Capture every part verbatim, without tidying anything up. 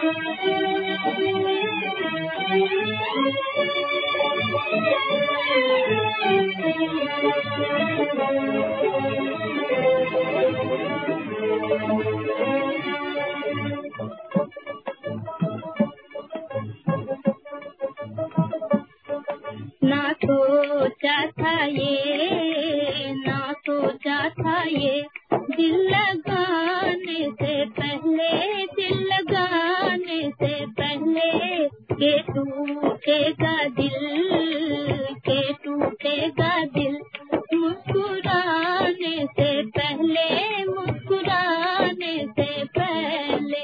ना सोचा था ये, ना सोचा था ये, दिल लगाने से पहले, दिल लगाने से पहले, के टूटेगा दिल, के टूटेगा दिल, मुस्कुराने से पहले, मुस्कुराने से पहले।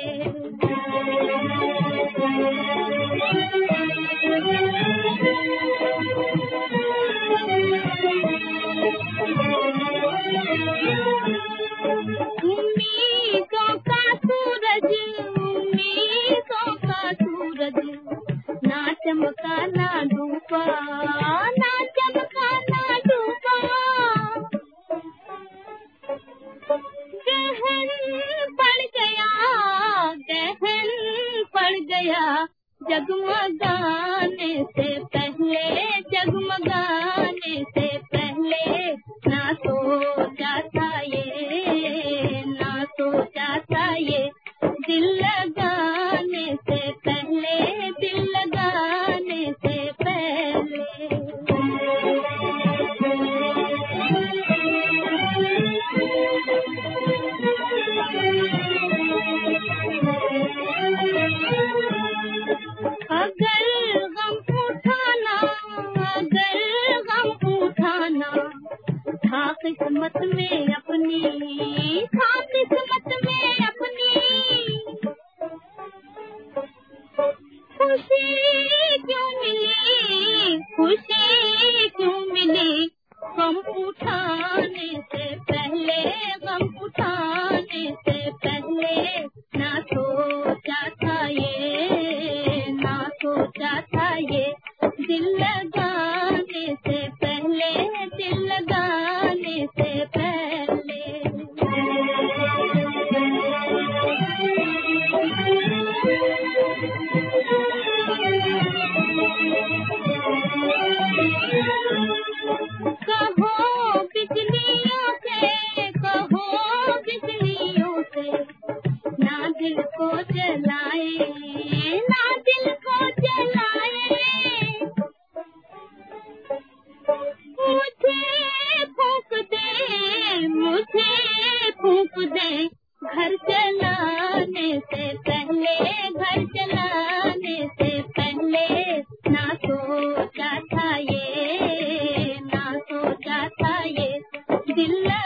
उम्मीदों का सूरज, उम्मीदों का सूरज, ना चमका ना डूबा, ना चमका ना डूबा, गहन पड़ गया, गहन पड़ गया, जगमगाने से पहले, जगमगाने से पहले, ना सोचा था ये, ना सोचा था ये, दिल लगाने से पहले, दिल लगाने से पहले। अगर गम उठाना, अगर गम उठाना था किस्मत में अपनी, था किस्मत में अपनी, खुशी क्यों मिली, खुशी क्यों मिली, गम उठाने से पहले, गम उठाने से पहले, ना सोचा था ये, ना सोचा था ये, दिल लगाने से पहले, दिल लगाने से पहले। कहो बिजलियों से, कहो बिजलियों से, ना दिल को जलाए, ना दिल को जलाए, मुझे फूंक दे, मुझे फूंक दे, घर चलाने से पहले, घर चलाने से पहले, ना सोचा था ये, ना सोचा था ये, दिल